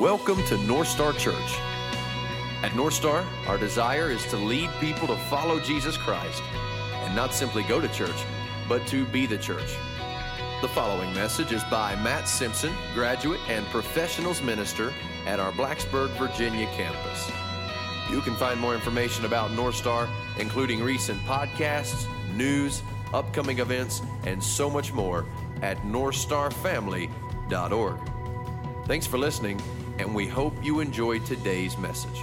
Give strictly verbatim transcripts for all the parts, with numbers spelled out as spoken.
Welcome to North Star Church. At North Star, our desire is to lead people to follow Jesus Christ and not simply go to church, but to be the church. The following message is by Matt Simpson, graduate and professionals minister at our Blacksburg, Virginia campus. You can find more information about North Star, including recent podcasts, news, upcoming events, and so much more at north star family dot org. Thanks for listening, and we hope you enjoyed today's message.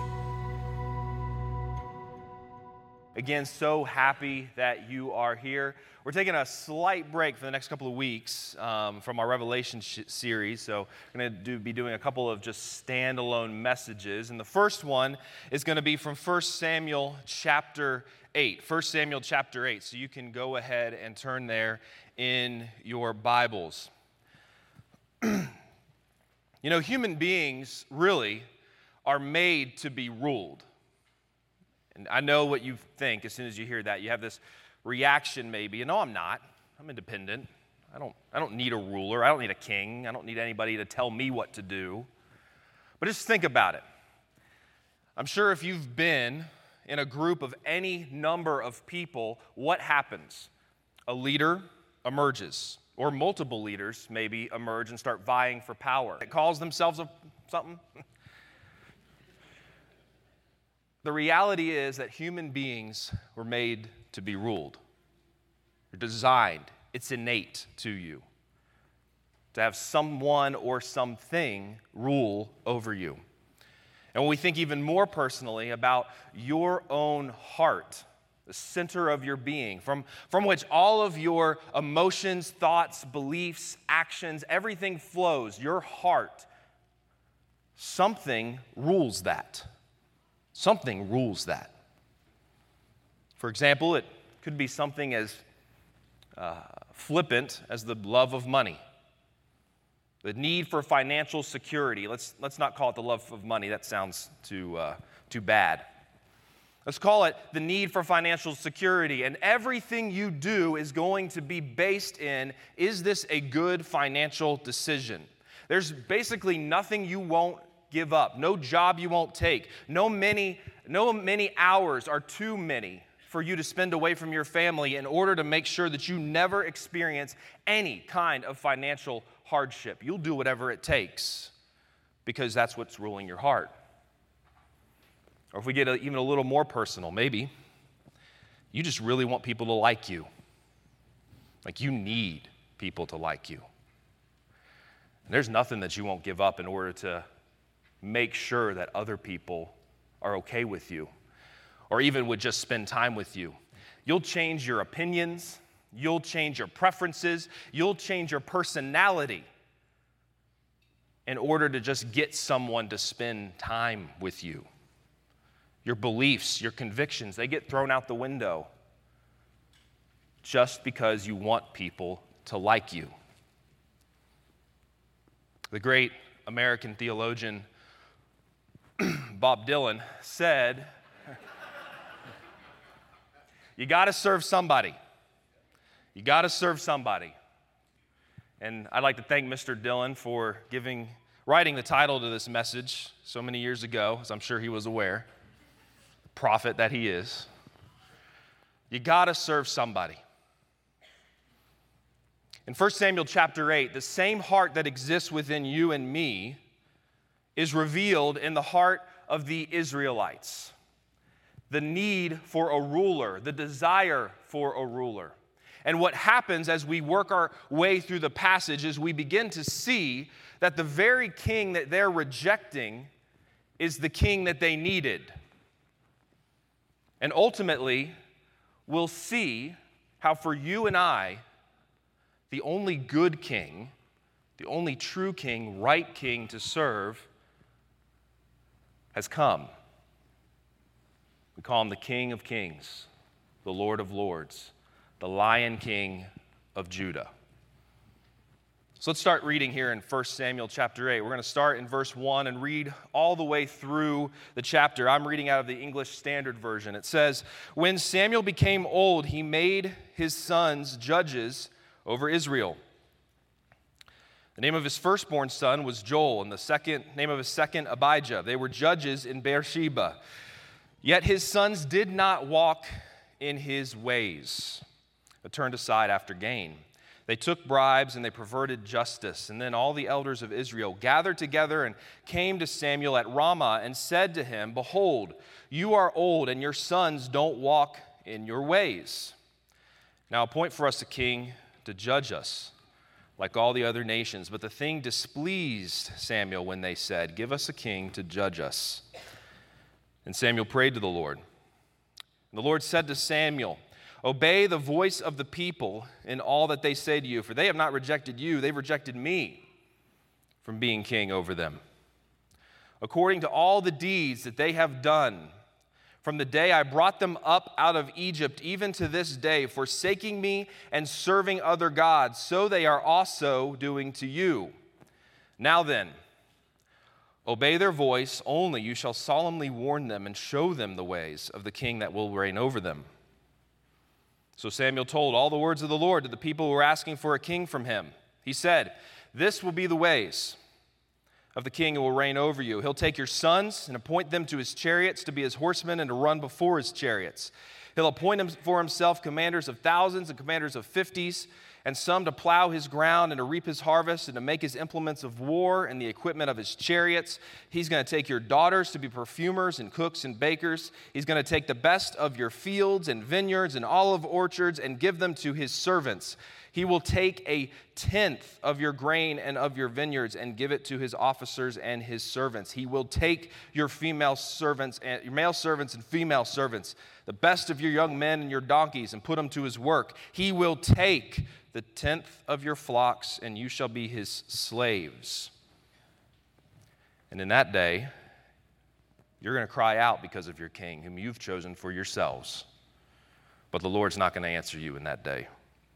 Again, so happy that you are here. We're taking a slight break for the next couple of weeks um, from our Revelation sh- series. So we're going to do, be doing a couple of just standalone messages. And the first one is going to be from First Samuel chapter eight. First Samuel chapter eight. So you can go ahead and turn there in your Bibles. You know, human beings really are made to be ruled. And I know what you think as soon as you hear that. You have this reaction maybe. No, I'm not. I'm independent. I don't, I don't need a ruler. I don't need a king. I don't need anybody to tell me what to do. But just think about it. I'm sure if you've been in a group of any number of people, what happens? A leader emerges, or multiple leaders maybe emerge and start vying for power. It calls themselves a something. The reality is that human beings were made to be ruled. You're designed, it's innate to you to have someone or something rule over you. And when we think even more personally about your own heart, the center of your being, from, from which all of your emotions, thoughts, beliefs, actions, everything flows, your heart, something rules that. Something rules that. For example, it could be something as uh, flippant as the love of money, the need for financial security. Let's let's not call it the love of money. That sounds too uh, too bad. Let's call it the need for financial security. And everything you do is going to be based in, is this a good financial decision? There's basically nothing you won't give up, no job you won't take, no many, no many hours are too many for you to spend away from your family in order to make sure that you never experience any kind of financial hardship. You'll do whatever it takes because that's what's ruling your heart. Or if we get a, even a little more personal, maybe you just really want people to like you. Like you need people to like you. And there's nothing that you won't give up in order to make sure that other people are okay with you or even would just spend time with you. You'll change your opinions. You'll change your preferences. You'll change your personality in order to just get someone to spend time with you. Your beliefs, your convictions, they get thrown out the window just because you want people to like you. The great American theologian Bob Dylan said, you got to serve somebody. You got to serve somebody. And I'd like to thank Mister Dylan for giving, writing the title to this message so many years ago, as I'm sure he was aware. Prophet that he is. You got to serve somebody. In First Samuel chapter eight, the same heart that exists within you and me is revealed in the heart of the Israelites. The need for a ruler, the desire for a ruler. And what happens as we work our way through the passage is we begin to see that the very king that they're rejecting is the king that they needed. And ultimately, we'll see how for you and I, the only good king, the only true king, right king to serve, has come. We call him the King of Kings, the Lord of Lords, the Lion King of Judah. So let's start reading here in First Samuel chapter eight. We're going to start in verse one and read all the way through the chapter. I'm reading out of the English Standard Version. It says, "When Samuel became old, he made his sons judges over Israel. The name of his firstborn son was Joel, and the second name of his second, Abijah. They were judges in Beersheba. Yet his sons did not walk in his ways, but turned aside after gain. They took bribes and they perverted justice. And then all the elders of Israel gathered together and came to Samuel at Ramah and said to him, "Behold, you are old, and your sons don't walk in your ways. Now appoint for us a king to judge us, like all the other nations." But the thing displeased Samuel when they said, "Give us a king to judge us." And Samuel prayed to the Lord. And the Lord said to Samuel, "Obey the voice of the people in all that they say to you, for they have not rejected you, they've rejected me from being king over them. According to all the deeds that they have done, from the day I brought them up out of Egypt, even to this day, forsaking me and serving other gods, so they are also doing to you. Now then, obey their voice, only you shall solemnly warn them and show them the ways of the king that will reign over them." So Samuel told all the words of the Lord to the people who were asking for a king from him. He said, "This will be the ways of the king who will reign over you. He'll take your sons and appoint them to his chariots to be his horsemen and to run before his chariots. He'll appoint for himself commanders of thousands and commanders of fifties, and some to plow his ground and to reap his harvest and to make his implements of war and the equipment of his chariots. He's going to take your daughters to be perfumers and cooks and bakers. He's going to take the best of your fields and vineyards and olive orchards and give them to his servants. He will take a tenth of your grain and of your vineyards and give it to his officers and his servants. He will take your female servants and your male servants and female servants, the best of your young men and your donkeys, and put them to his work. He will take the tenth of your flocks, and you shall be his slaves. And in that day, you're going to cry out because of your king, whom you've chosen for yourselves. But the Lord's not going to answer you in that day."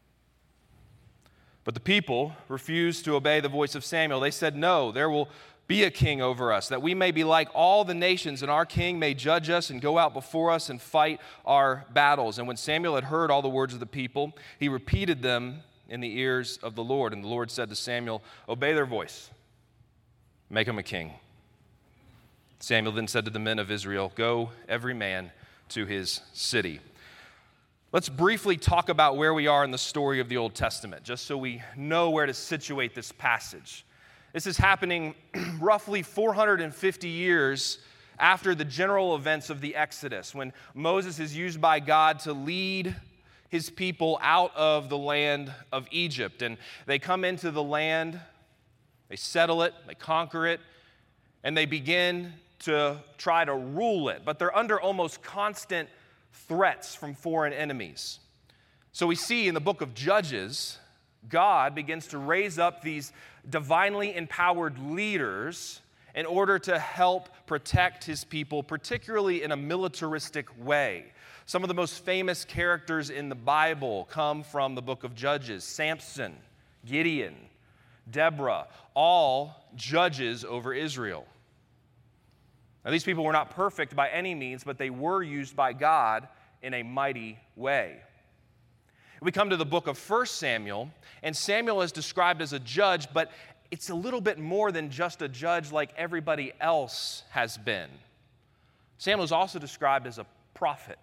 But the people refused to obey the voice of Samuel. They said, "No, there will be a king over us, that we may be like all the nations, and our king may judge us and go out before us and fight our battles." And when Samuel had heard all the words of the people, he repeated them in the ears of the Lord. And the Lord said to Samuel, "Obey their voice. Make him a king." Samuel then said to the men of Israel, "Go, every man to his city." Let's briefly talk about where we are in the story of the Old Testament, just so we know where to situate this passage. This is happening roughly four hundred fifty years after the general events of the Exodus, when Moses is used by God to lead his people out of the land of Egypt. And they come into the land, they settle it, they conquer it, and they begin to try to rule it. But they're under almost constant threats from foreign enemies. So we see in the book of Judges, God begins to raise up these divinely empowered leaders in order to help protect his people, particularly in a militaristic way. Some of the most famous characters in the Bible come from the book of Judges: Samson, Gideon, Deborah, all judges over Israel. Now, these people were not perfect by any means, but they were used by God in a mighty way. We come to the book of First Samuel, and Samuel is described as a judge, but it's a little bit more than just a judge like everybody else has been. Samuel is also described as a prophet.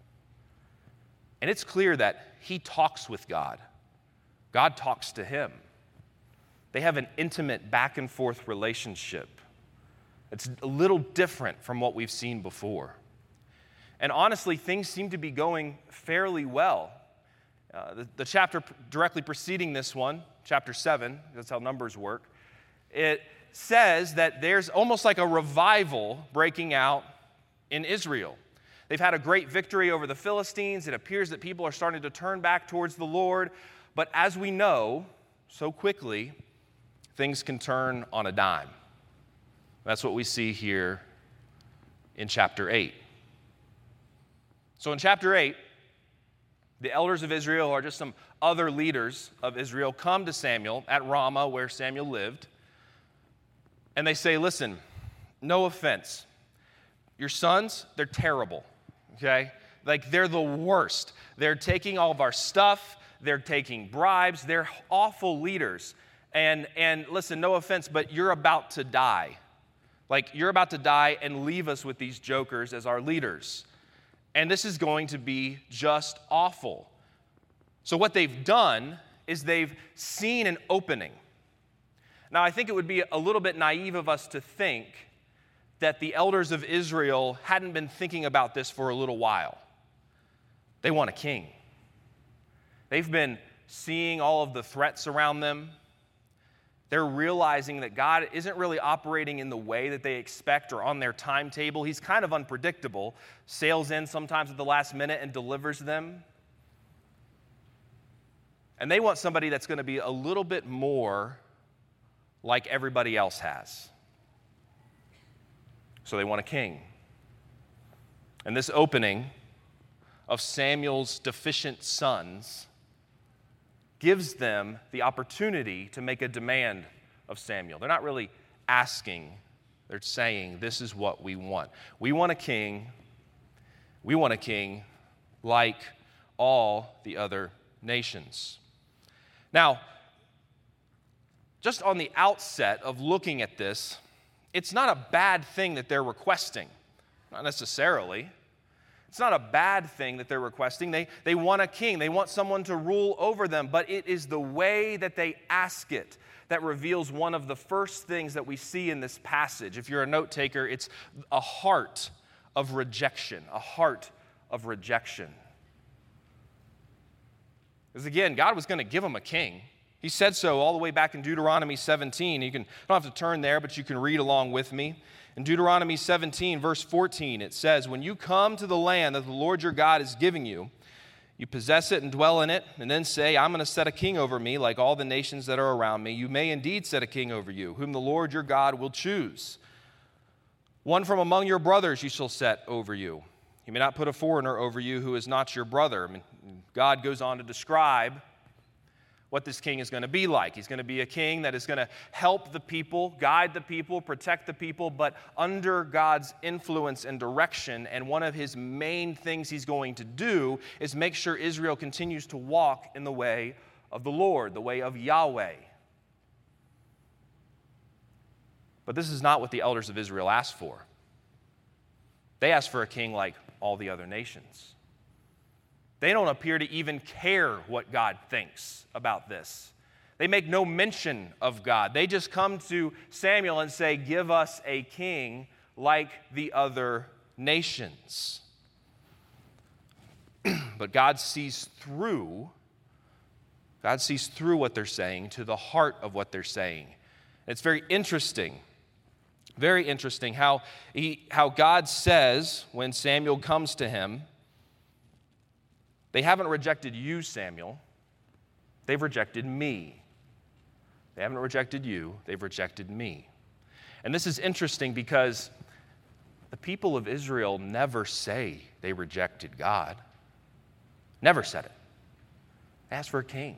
And it's clear that he talks with God. God talks to him. They have an intimate back and forth relationship. It's a little different from what we've seen before. And honestly, things seem to be going fairly well. Uh, the, the chapter directly preceding this one, chapter seven, that's how numbers work, it says that there's almost like a revival breaking out in Israel. They've had a great victory over the Philistines. It appears that people are starting to turn back towards the Lord. But as we know, so quickly, things can turn on a dime. That's what we see here in chapter eight. So in chapter eight, the elders of Israel, or just some other leaders of Israel, come to Samuel at Ramah, where Samuel lived, and they say, "Listen, no offense, your sons, they're terrible, okay? Like, they're the worst. They're taking all of our stuff. They're taking bribes. They're awful leaders. And, and listen, no offense, but you're about to die. Like, you're about to die and leave us with these jokers as our leaders. And this is going to be just awful. So what they've done is they've seen an opening. Now, I think it would be a little bit naive of us to think that the elders of Israel hadn't been thinking about this for a little while. They want a king. They've been seeing all of the threats around them. They're realizing that God isn't really operating in the way that they expect or on their timetable. He's kind of unpredictable, sails in sometimes at the last minute and delivers them. And they want somebody that's going to be a little bit more like everybody else has. So they want a king. And this opening of Samuel's deficient sons gives them the opportunity to make a demand of Samuel. They're not really asking, they're saying, this is what we want. We want a king. We want a king like all the other nations. Now, just on the outset of looking at this, it's not a bad thing that they're requesting. Not necessarily. It's not a bad thing that they're requesting. They, they want a king. They want someone to rule over them. But it is the way that they ask it that reveals one of the first things that we see in this passage. If you're a note taker, it's a heart of rejection. A heart of rejection. Because again, God was going to give them a king. He said so all the way back in Deuteronomy seventeen. You can, you don't have to turn there, but you can read along with me. In Deuteronomy seventeen, verse fourteen, it says, when you come to the land that the Lord your God is giving you, you possess it and dwell in it, and then say, I'm going to set a king over me like all the nations that are around me. You may indeed set a king over you, whom the Lord your God will choose. One from among your brothers you shall set over you. You may not put a foreigner over you who is not your brother. I mean, God goes on to describe what this king is going to be like. He's going to be a king that is going to help the people, guide the people, protect the people, but under God's influence and direction. And one of his main things he's going to do is make sure Israel continues to walk in the way of the Lord, the way of Yahweh. But this is not what the elders of Israel asked for. They asked for a king like all the other nations. They don't appear to even care what God thinks about this. They make no mention of God. They just come to Samuel and say, give us a king like the other nations. But God sees through, God sees through what they're saying to the heart of what they're saying. It's very interesting, very interesting how, he, how God says when Samuel comes to him, they haven't rejected you, Samuel. They've rejected me. They haven't rejected you. They've rejected me. And this is interesting because the people of Israel never say they rejected God. Never said it. They asked for a king.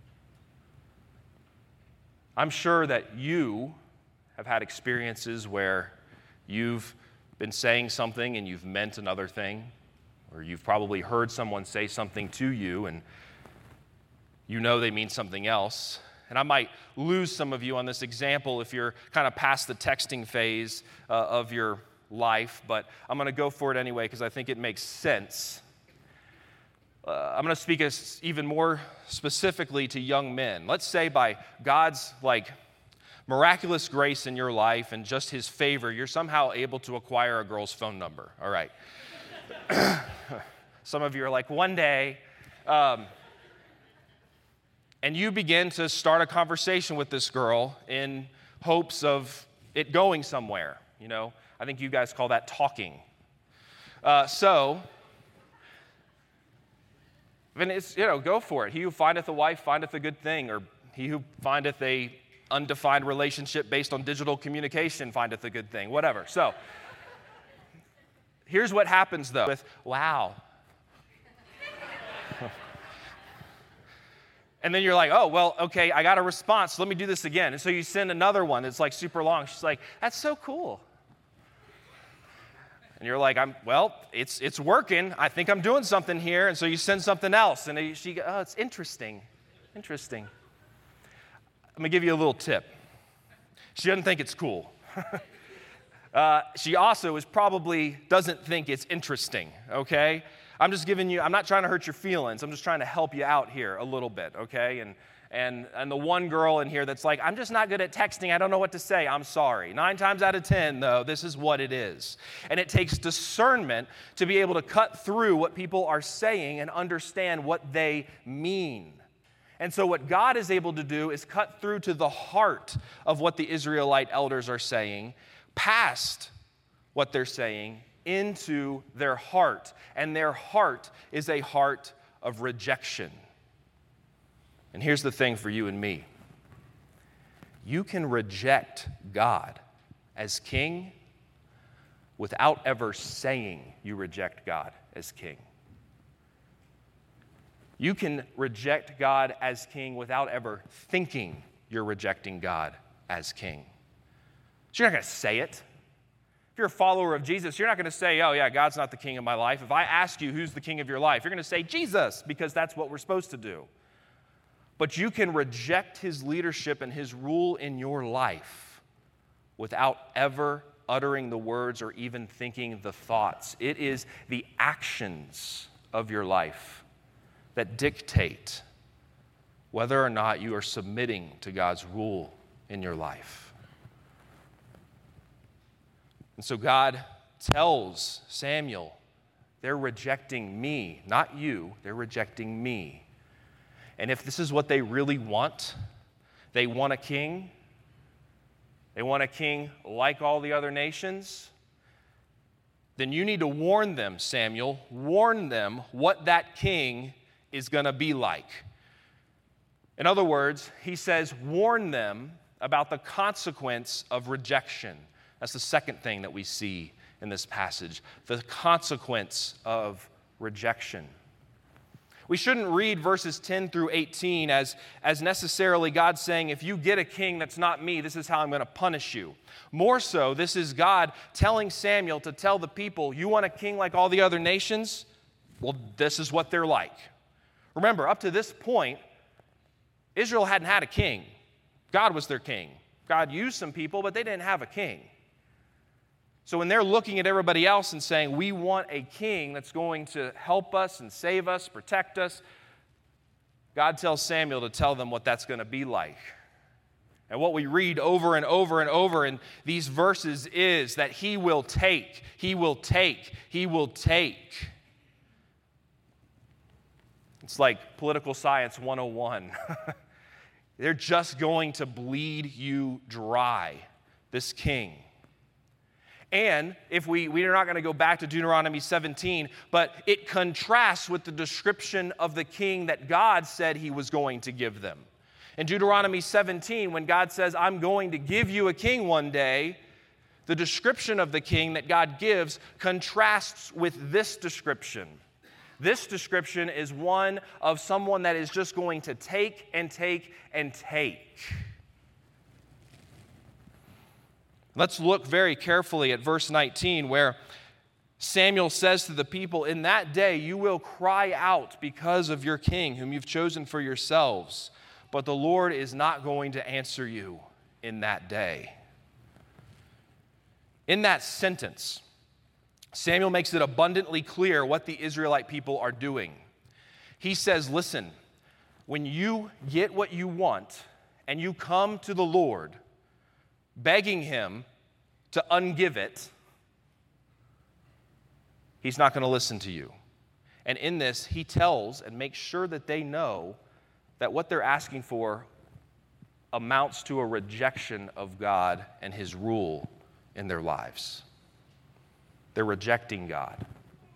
I'm sure that you have had experiences where you've been saying something and you've meant another thing. Or you've probably heard someone say something to you and you know they mean something else. And I might lose some of you on this example if you're kind of past the texting phase uh, of your life, but I'm going to go for it anyway because I think it makes sense. Uh, I'm going to speak as even more specifically to young men. Let's say by God's like miraculous grace in your life and just his favor, you're somehow able to acquire a girl's phone number. All right. Some of you are like, one day, um, and you begin to start a conversation with this girl in hopes of it going somewhere. You know, I think you guys call that talking. Uh, so, then it's, you know, go for it. He who findeth a wife findeth a good thing, or he who findeth a undefined relationship based on digital communication findeth a good thing, whatever. So, here's what happens, though, with, wow. And then you're like, oh, well, okay, I got a response. Let me do this again. And so you send another one that's like super long. She's like, that's so cool. And you're like, I'm well, it's it's working. I think I'm doing something here. And so you send something else. And she goes, oh, it's interesting. Interesting. I'm going to give you a little tip. She doesn't think it's cool. uh, she also is probably doesn't think it's interesting, okay? I'm just giving you, I'm not trying to hurt your feelings. I'm just trying to help you out here a little bit, okay? And and and the one girl in here that's like, I'm just not good at texting. I don't know what to say. I'm sorry. Nine times out of ten, though, this is what it is. And it takes discernment to be able to cut through what people are saying and understand what they mean. And so what God is able to do is cut through to the heart of what the Israelite elders are saying, past what they're saying, into their heart. And their heart is a heart of rejection. And here's the thing for you and me. You can reject God as king without ever saying you reject God as king. You can reject God as king without ever thinking you're rejecting God as king. So you're not going to say it. If you're a follower of Jesus, you're not going to say, oh yeah, God's not the king of my life. If I ask you who's the king of your life, you're going to say Jesus, because that's what we're supposed to do. But you can reject his leadership and his rule in your life without ever uttering the words or even thinking the thoughts. It is the actions of your life that dictate whether or not you are submitting to God's rule in your life. And so God tells Samuel, they're rejecting me, not you, they're rejecting me. And if this is what they really want, they want a king, they want a king like all the other nations, then you need to warn them, Samuel, warn them what that king is going to be like. In other words, he says, warn them about the consequence of rejection. That's the second thing that we see in this passage, the consequence of rejection. We shouldn't read verses ten through eighteen as, as necessarily God saying, if you get a king that's not me, this is how I'm going to punish you. More so, this is God telling Samuel to tell the people, you want a king like all the other nations? Well, this is what they're like. Remember, up to this point, Israel hadn't had a king. God was their king. God used some people, but they didn't have a king. So when they're looking at everybody else and saying, we want a king that's going to help us and save us, protect us, God tells Samuel to tell them what that's going to be like. And what we read over and over and over in these verses is that he will take, he will take, he will take. It's like political science one oh one. They're just going to bleed you dry, this king. And if we, we are not going to go back to Deuteronomy seventeen, but it contrasts with the description of the king that God said he was going to give them. In Deuteronomy seventeen, when God says, I'm going to give you a king one day, the description of the king that God gives contrasts with this description. This description is one of someone that is just going to take and take and take. Let's look very carefully at verse nineteen, where Samuel says to the people, in that day you will cry out because of your king, whom you've chosen for yourselves, but the Lord is not going to answer you in that day. In that sentence, Samuel makes it abundantly clear what the Israelite people are doing. He says, listen, when you get what you want and you come to the Lord, begging him to ungive it, he's not going to listen to you. And in this, he tells and makes sure that they know that what they're asking for amounts to a rejection of God and his rule in their lives. They're rejecting God.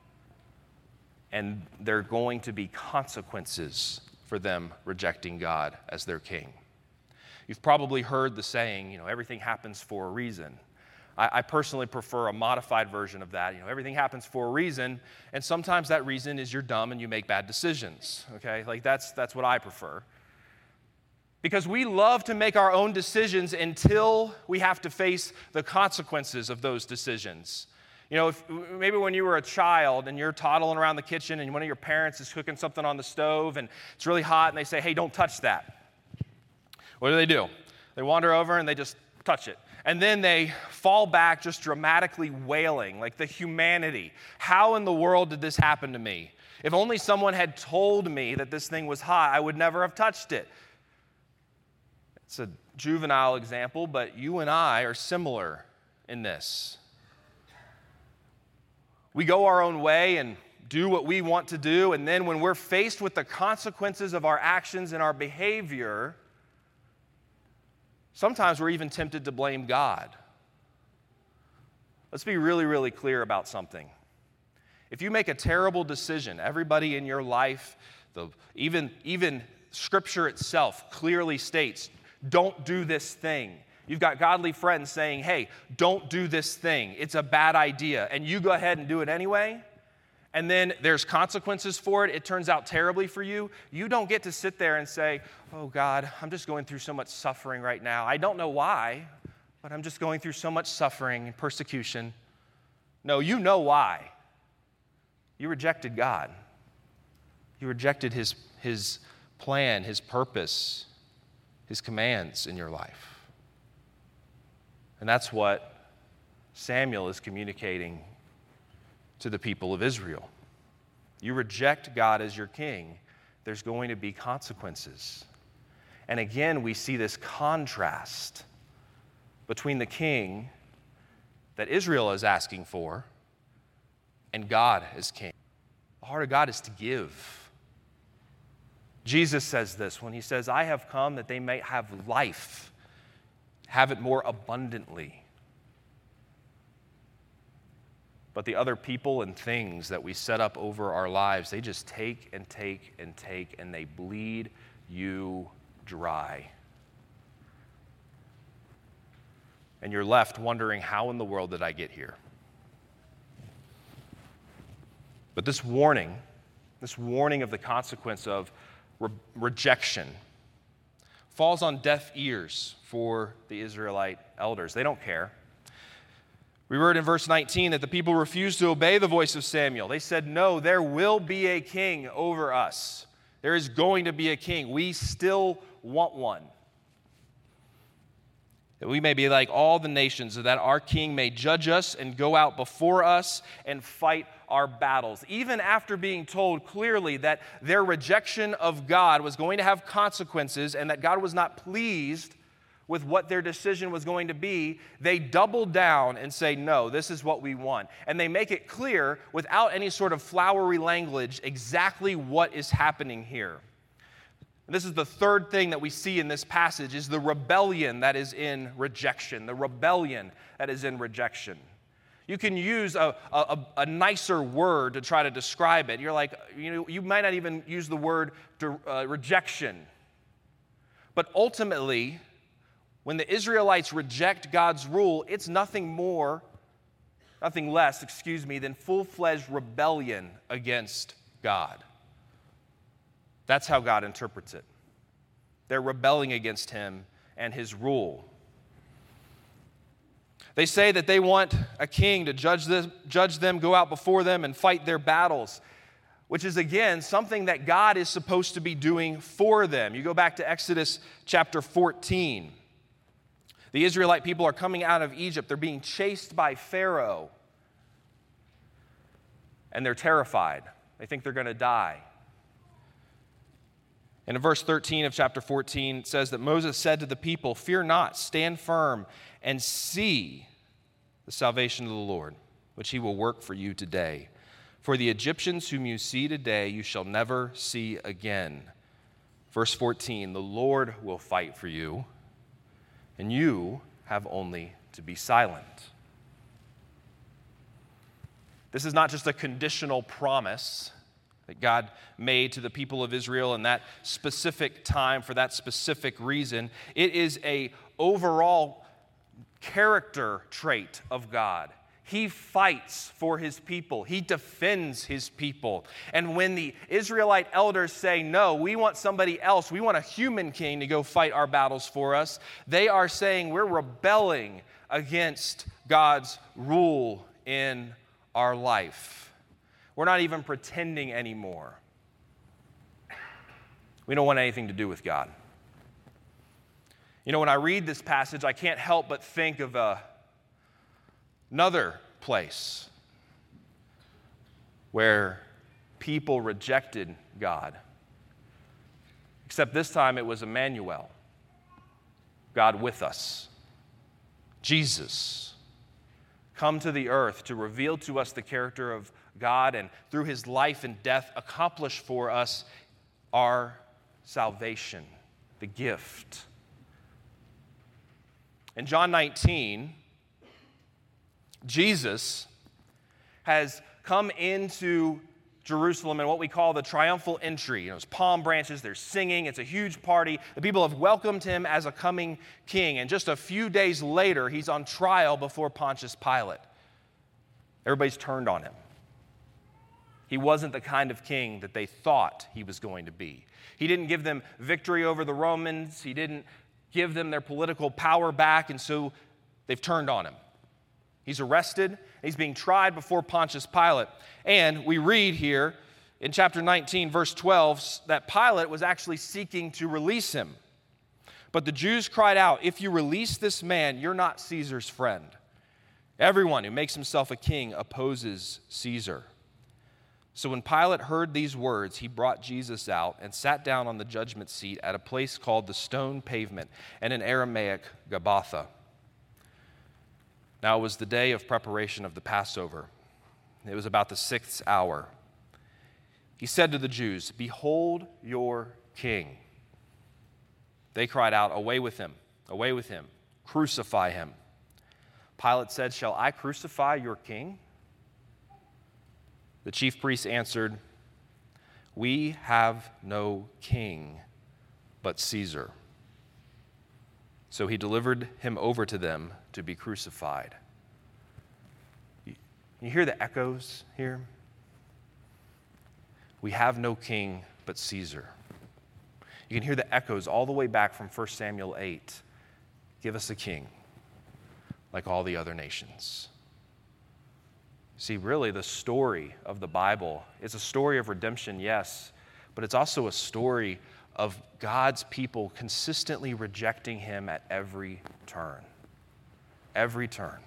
And there are going to be consequences for them rejecting God as their king. You've probably heard the saying, you know, everything happens for a reason. I, I personally prefer a modified version of that. You know, everything happens for a reason, and sometimes that reason is you're dumb and you make bad decisions, okay? Like, that's, that's what I prefer. Because we love to make our own decisions until we have to face the consequences of those decisions. You know, if, maybe when you were a child and you're toddling around the kitchen and one of your parents is cooking something on the stove and it's really hot and they say, hey, don't touch that. What do they do? They wander over and they just touch it. And then they fall back just dramatically wailing, like the humanity. How in the world did this happen to me? If only someone had told me that this thing was hot, I would never have touched it. It's a juvenile example, but you and I are similar in this. We go our own way and do what we want to do, and then when we're faced with the consequences of our actions and our behavior, sometimes we're even tempted to blame God. Let's be really, really clear about something. If you make a terrible decision, everybody in your life, the, even, even Scripture itself clearly states, don't do this thing. You've got godly friends saying, hey, don't do this thing. It's a bad idea. And you go ahead and do it anyway. And then there's consequences for it. It turns out terribly for you. You don't get to sit there and say, oh, God, I'm just going through so much suffering right now. I don't know why, but I'm just going through so much suffering and persecution. No, you know why. You rejected God. You rejected his, his plan, his purpose, his commands in your life. And that's what Samuel is communicating to the people of Israel. You reject God as your king, there's going to be consequences. And again, we see this contrast between the king that Israel is asking for and God as king. The heart of God is to give. Jesus says this when he says, I have come that they may have life, have it more abundantly. But the other people and things that we set up over our lives, they just take and take and take, and they bleed you dry. And you're left wondering, how in the world did I get here? But this warning, this warning of the consequence of re- rejection falls on deaf ears for the Israelite elders. They don't care. We read in verse nineteen that the people refused to obey the voice of Samuel. They said, no, there will be a king over us. There is going to be a king. We still want one. That we may be like all the nations, so that our king may judge us and go out before us and fight our battles. Even after being told clearly that their rejection of God was going to have consequences and that God was not pleased with what their decision was going to be, they double down and say, no, this is what we want. And they make it clear, without any sort of flowery language, exactly what is happening here. And this is the third thing that we see in this passage, is the rebellion that is in rejection. The rebellion that is in rejection. You can use a, a, a nicer word to try to describe it. You're like, you know, you might not even use the word uh, rejection. But ultimately, when the Israelites reject God's rule, it's nothing more, nothing less, excuse me, than full-fledged rebellion against God. That's how God interprets it. They're rebelling against him and his rule. They say that they want a king to judge them, judge them, go out before them, and fight their battles, which is, again, something that God is supposed to be doing for them. You go back to Exodus chapter fourteen. The Israelite people are coming out of Egypt. They're being chased by Pharaoh, and they're terrified. They think they're going to die. And in verse thirteen of chapter fourteen, it says that Moses said to the people, fear not, stand firm, and see the salvation of the Lord, which he will work for you today. For the Egyptians whom you see today, you shall never see again. Verse fourteen, the Lord will fight for you, and you have only to be silent. This is not just a conditional promise that God made to the people of Israel in that specific time for that specific reason. It is an overall character trait of God. He fights for his people. He defends his people. And when the Israelite elders say, no, we want somebody else, we want a human king to go fight our battles for us, they are saying we're rebelling against God's rule in our life. We're not even pretending anymore. We don't want anything to do with God. You know, when I read this passage, I can't help but think of a, another place where people rejected God. Except this time it was Emmanuel, God with us. Jesus, come to the earth to reveal to us the character of God, and through his life and death accomplish for us our salvation, the gift. In John nineteen, Jesus has come into Jerusalem in what we call the triumphal entry. You know, there's palm branches, there's singing, it's a huge party. The people have welcomed him as a coming king. And just a few days later, he's on trial before Pontius Pilate. Everybody's turned on him. He wasn't the kind of king that they thought he was going to be. He didn't give them victory over the Romans. He didn't give them their political power back, and so they've turned on him. He's arrested. He's being tried before Pontius Pilate. And we read here in chapter nineteen, verse twelve, that Pilate was actually seeking to release him. But the Jews cried out, "If you release this man, you're not Caesar's friend. Everyone who makes himself a king opposes Caesar." So when Pilate heard these words, he brought Jesus out and sat down on the judgment seat at a place called the Stone Pavement, and in Aramaic, Gabbatha. Now it was the day of preparation of the Passover. It was about the sixth hour. He said to the Jews, "Behold your king." They cried out, "Away with him, away with him, crucify him." Pilate said, "Shall I crucify your king?" The chief priests answered, "We have no king but Caesar." So he delivered him over to them to be crucified. You hear the echoes here? We have no king but Caesar. You can hear the echoes all the way back from First Samuel eight. Give us a king like all the other nations. See, really, the story of the Bible is a story of redemption, yes, but it's also a story of God's people consistently rejecting him at every turn. Every turn.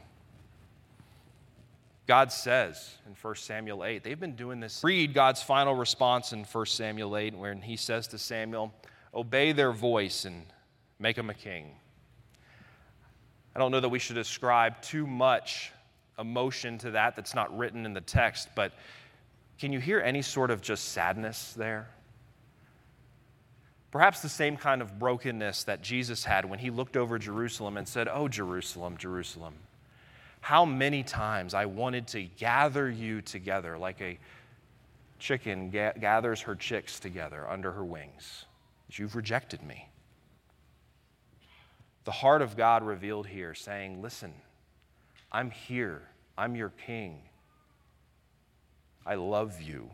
God says in First Samuel eight, they've been doing this. Read God's final response in First Samuel eight, where he says to Samuel, "Obey their voice and make him a king." I don't know that we should ascribe too much emotion to that that's not written in the text, but can you hear any sort of just sadness there? Perhaps the same kind of brokenness that Jesus had when he looked over Jerusalem and said, "Oh, Jerusalem, Jerusalem, how many times I wanted to gather you together like a chicken ga- gathers her chicks together under her wings, but you've rejected me." The heart of God revealed here, saying, "Listen, I'm here. I'm your king. I love you."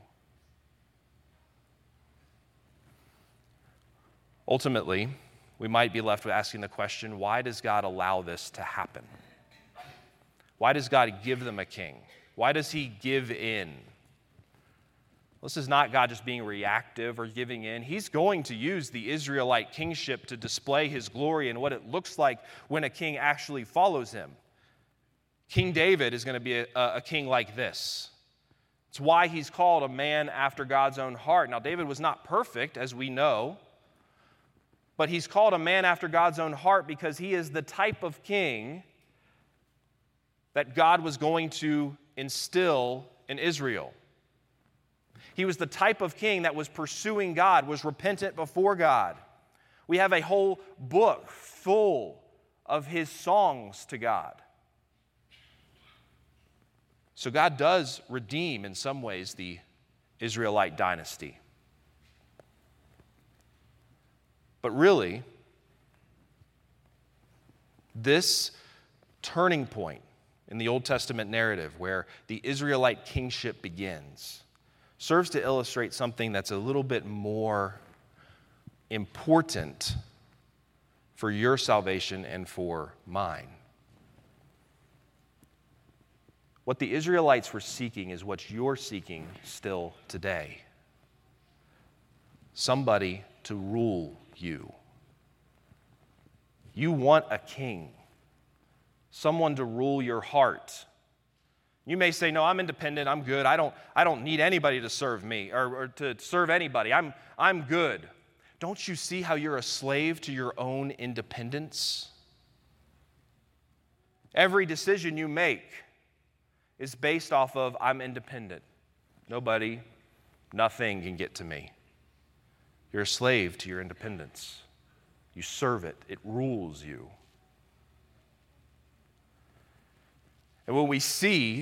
Ultimately, we might be left with asking the question, why does God allow this to happen? Why does God give them a king? Why does he give in? This is not God just being reactive or giving in. He's going to use the Israelite kingship to display his glory and what it looks like when a king actually follows him. King David is going to be a, a king like this. It's why he's called a man after God's own heart. Now, David was not perfect, as we know, but he's called a man after God's own heart because he is the type of king that God was going to instill in Israel. He was the type of king that was pursuing God, was repentant before God. We have a whole book full of his songs to God. So God does redeem, in some ways, the Israelite dynasty. But really, this turning point in the Old Testament narrative where the Israelite kingship begins serves to illustrate something that's a little bit more important for your salvation and for mine. What the Israelites were seeking is what you're seeking still today. Somebody to rule you. You want a king, someone to rule your heart. You may say, no, I'm independent, I'm good, I don't, I don't need anybody to serve me or, or to serve anybody, I'm, I'm good. Don't you see how you're a slave to your own independence? Every decision you make is based off of, I'm independent. Nobody, nothing can get to me. You're a slave to your independence. You serve it. It rules you. And when we see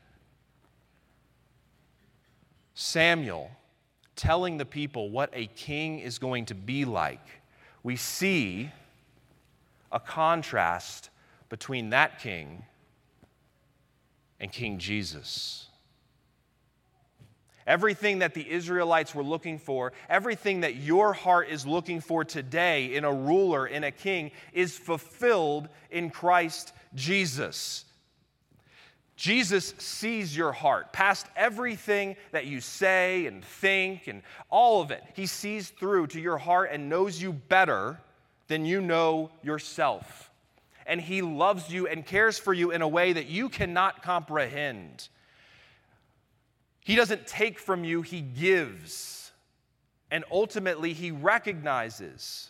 Samuel telling the people what a king is going to be like, we see a contrast between that king and King Jesus. Everything that the Israelites were looking for, everything that your heart is looking for today in a ruler, in a king, is fulfilled in Christ Jesus. Jesus sees your heart, past everything that you say and think and all of it. He sees through to your heart and knows you better than you know yourself. And He loves you and cares for you in a way that you cannot comprehend. He doesn't take from you, He gives. And ultimately, He recognizes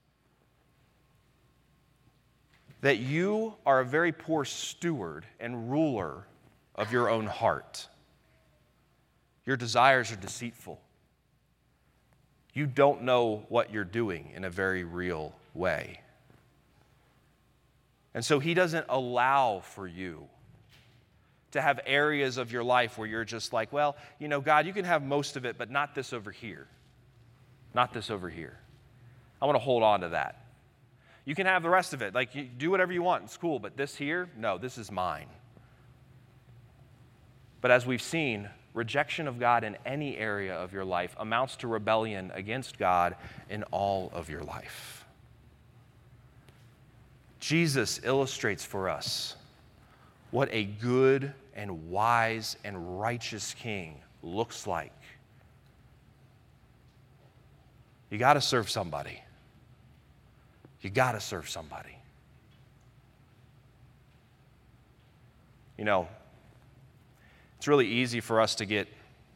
that you are a very poor steward and ruler of your own heart. Your desires are deceitful. You don't know what you're doing in a very real way. And so He doesn't allow for you to have areas of your life where you're just like, well, you know, God, you can have most of it, but not this over here. Not this over here. I want to hold on to that. You can have the rest of it. Like, you do whatever you want. It's cool. But this here, no, this is mine. But as we've seen, rejection of God in any area of your life amounts to rebellion against God in all of your life. Jesus illustrates for us what a good and wise and righteous king looks like. You got to serve somebody. You got to serve somebody. You know, it's really easy for us to get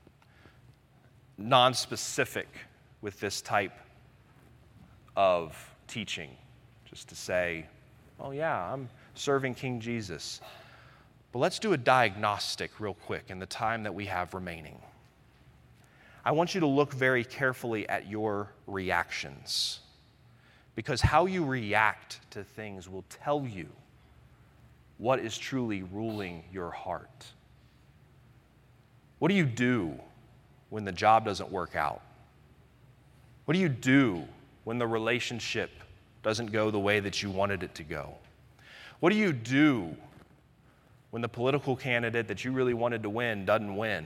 non-specific with this type of teaching. Just to say, oh yeah, I'm serving King Jesus. But let's do a diagnostic real quick in the time that we have remaining. I want you to look very carefully at your reactions, because how you react to things will tell you what is truly ruling your heart. What do you do when the job doesn't work out? What do you do when the relationship doesn't go the way that you wanted it to go? What do you do when the political candidate that you really wanted to win doesn't win?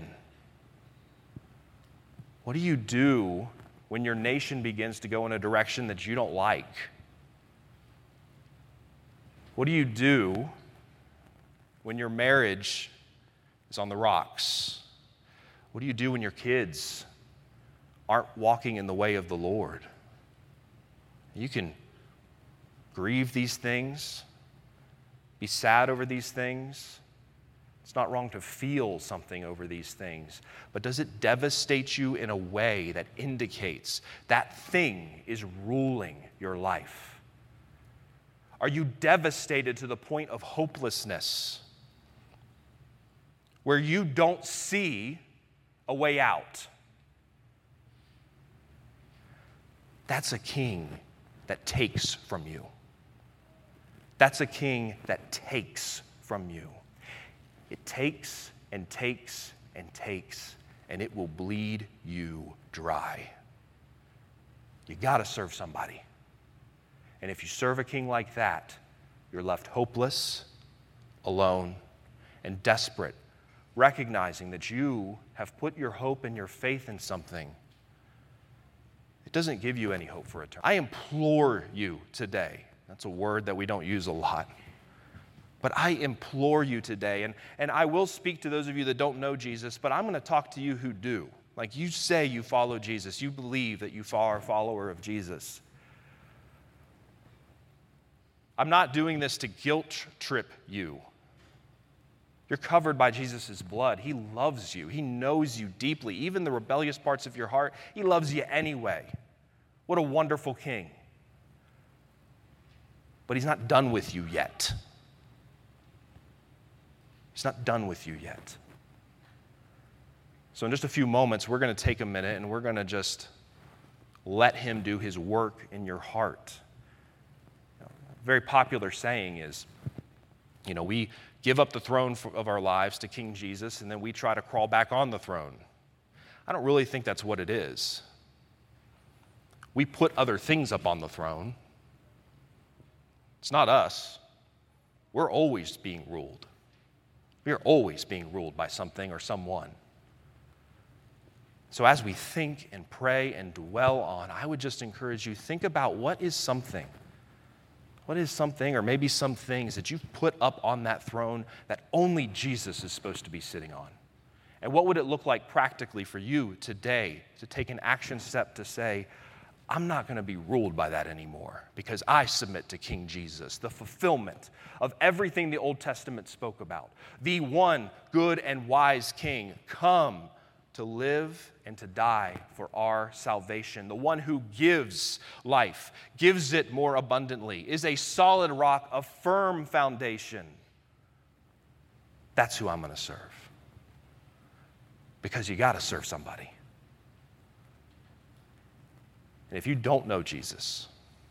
What do you do when your nation begins to go in a direction that you don't like? What do you do when your marriage is on the rocks? What do you do when your kids aren't walking in the way of the Lord? You can grieve these things, be sad over these things. It's not wrong to feel something over these things, but does it devastate you in a way that indicates that thing is ruling your life? Are you devastated to the point of hopelessness where you don't see a way out? That's a king that takes from you. That's a king that takes from you. It takes and takes and takes, and it will bleed you dry. You got to serve somebody. And if you serve a king like that, you're left hopeless, alone, and desperate, recognizing that you have put your hope and your faith in something. It doesn't give you any hope for eternity. I implore you today. That's a word that we don't use a lot. But I implore you today, and, and I will speak to those of you that don't know Jesus, but I'm going to talk to you who do. Like, you say you follow Jesus. You believe that you are a follower of Jesus. I'm not doing this to guilt trip you. You're covered by Jesus' blood. He loves you. He knows you deeply. Even the rebellious parts of your heart, he loves you anyway. What a wonderful king. But he's not done with you yet. He's not done with you yet. So in just a few moments, we're going to take a minute and we're going to just let him do his work in your heart. You know, a very popular saying is, you know, we give up the throne of our lives to King Jesus and then we try to crawl back on the throne. I don't really think that's what it is. We put other things up on the throne. It's not us. We're always being ruled. We are always being ruled by something or someone. So as we think and pray and dwell on, I would just encourage you, think about what is something. What is something or maybe some things that you've put up on that throne that only Jesus is supposed to be sitting on? And what would it look like practically for you today to take an action step to say, I'm not going to be ruled by that anymore because I submit to King Jesus, the fulfillment of everything the Old Testament spoke about. The one good and wise King come to live and to die for our salvation. The one who gives life, gives it more abundantly, is a solid rock, a firm foundation. That's who I'm going to serve. Because you got to serve somebody. And if you don't know Jesus,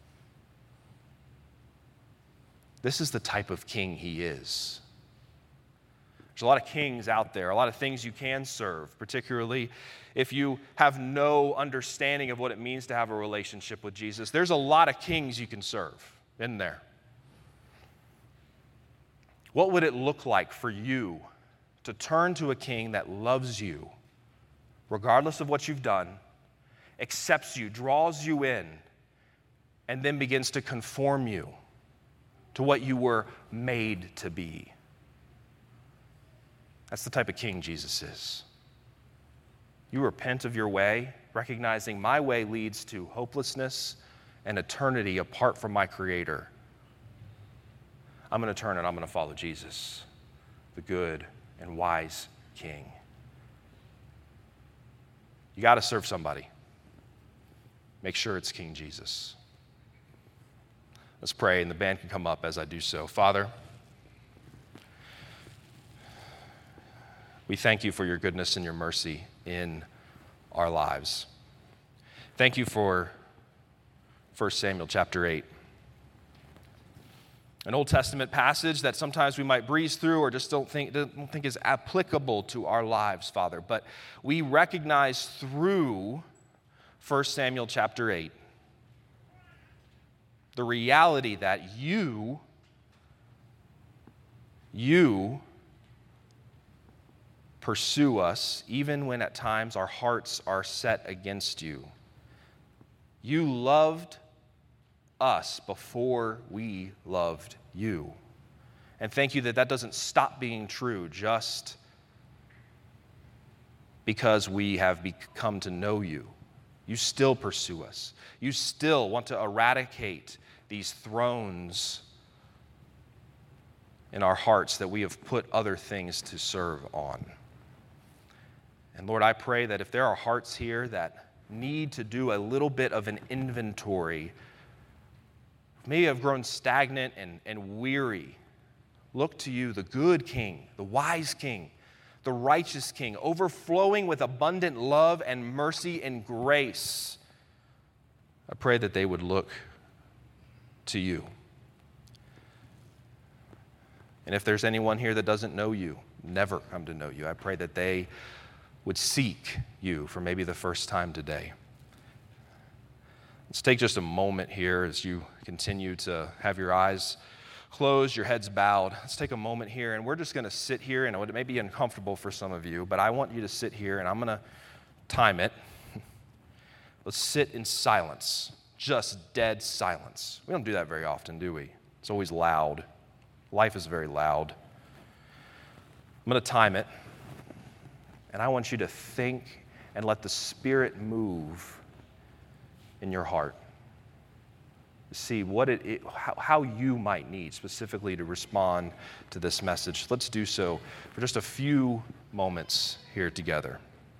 this is the type of king he is. There's a lot of kings out there, a lot of things you can serve, particularly if you have no understanding of what it means to have a relationship with Jesus. There's a lot of kings you can serve in there. What would it look like for you to turn to a king that loves you, regardless of what you've done, accepts you, draws you in, and then begins to conform you to what you were made to be? That's the type of king Jesus is. You repent of your way, recognizing my way leads to hopelessness and eternity apart from my Creator. I'm going to turn and I'm going to follow Jesus, the good and wise King. You got to serve somebody. Make sure it's King Jesus. Let's pray, and the band can come up as I do so. Father, we thank you for your goodness and your mercy in our lives. Thank you for First Samuel chapter eight. An Old Testament passage that sometimes we might breeze through or just don't think, don't think is applicable to our lives, Father. But we recognize through First Samuel chapter eight the reality that you, you pursue us even when at times our hearts are set against you. You loved us before we loved you. And thank you that that doesn't stop being true just because we have come to know you. You still pursue us. You still want to eradicate these thrones in our hearts that we have put other things to serve on. And Lord, I pray that if there are hearts here that need to do a little bit of an inventory, maybe have grown stagnant and, and weary, look to you, the good King, the wise King, the righteous King, overflowing with abundant love and mercy and grace. I pray that they would look to you. And if there's anyone here that doesn't know you, never come to know you, I pray that they would seek you for maybe the first time today. Let's take just a moment here as you continue to have your eyes closed, your heads bowed. Let's take a moment here, and we're just going to sit here, and it may be uncomfortable for some of you, but I want you to sit here, and I'm going to time it. Let's sit in silence, just dead silence. We don't do that very often, do we? It's always loud. Life is very loud. I'm going to time it. And I want you to think and let the Spirit move in your heart. see what it, it how, how you might need specifically to respond to this message. Let's do so for just a few moments here together.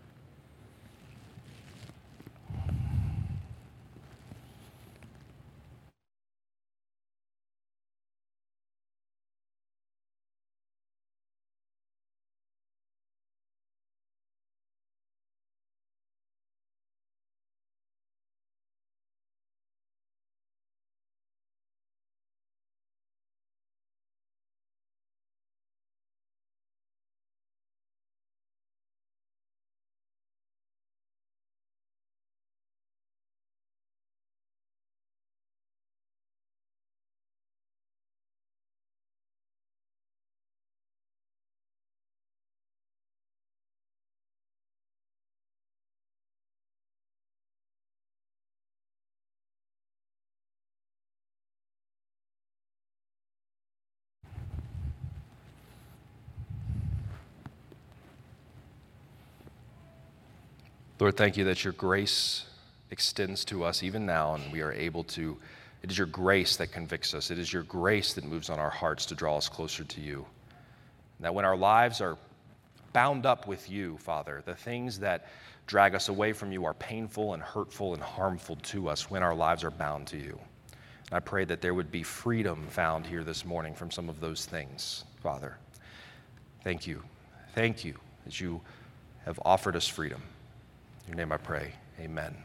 Lord, thank you that your grace extends to us even now, and we are able to, it is your grace that convicts us. It is your grace that moves on our hearts to draw us closer to you. And that when our lives are bound up with you, Father, the things that drag us away from you are painful and hurtful and harmful to us when our lives are bound to you. And I pray that there would be freedom found here this morning from some of those things, Father. Thank you. Thank you that you have offered us freedom. In your name I pray, amen.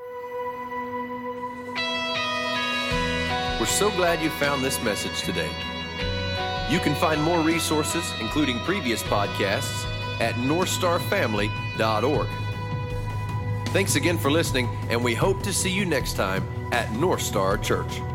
We're so glad you found this message today. You can find more resources, including previous podcasts, at north star family dot org. Thanks again for listening, and we hope to see you next time at North Star Church.